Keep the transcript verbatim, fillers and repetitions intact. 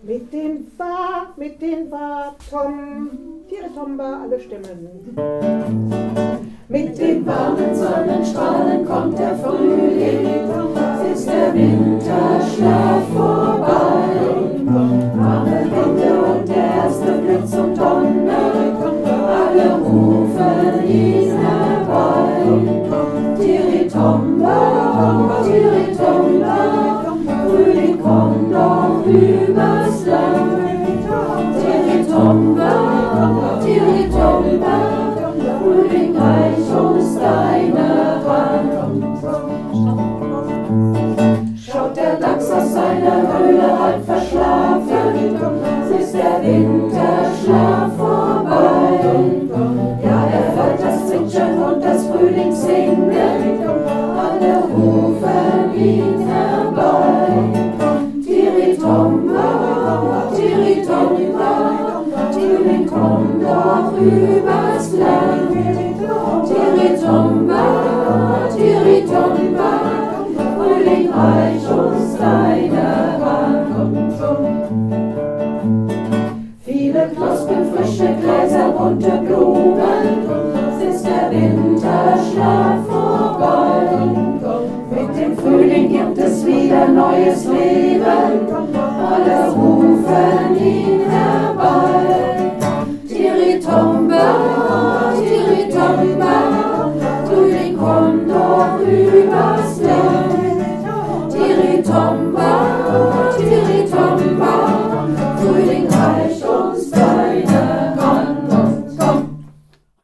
Mit den Wa, mit den Wa, Tom, Tiritomba, alle Stimmen. Mit den warmen Sonnenstrahlen kommt der Frühling, es ist der Winterschlaf vorbei. Warme Winde und der erste Blitz und Donner, alle rufen ihn herbei. Tiritomba, Tiritomba, Frühling komm doch übers Land. Tiritomba, Tiritomba, Frühling reich uns deine Hand. Schaut der Dachs aus seiner Höhle halb verschlafen, es ist der Winterschlaf vorbei. Ja, er hört das Zwitschern und das Frühlingssingen, alle rufen ihn herbei. Tiritomba, Tiritomba, Frühling komm doch übers Land. Tiritomba, Tiritomba, Frühling reich uns deine Hand. Viele Knospen, frische Gräser, bunte Blumen, es ist der Winterschlaf vorbei. Mit dem Frühling gibt es wieder neues Leben, alle rufen ihn